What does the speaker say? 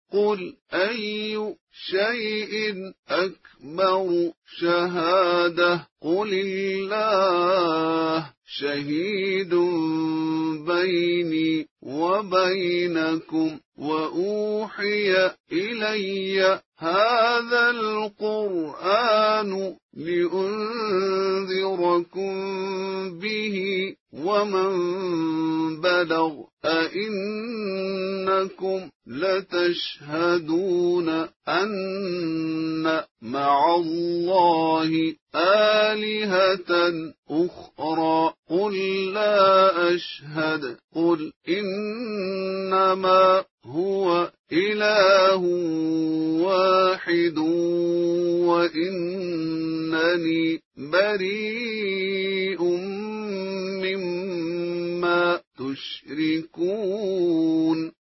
قل أي شيء أكبر شهادة قل الله شهيد بيني وبينكم وأوحي إلي هذا القرآن لأنذركم به ومن بلغ أئنكم لتشهدون أن مع الله آلهة أخرى قل لا أشهد قل إنما هو إله واحد وإنني بريء مما تشركون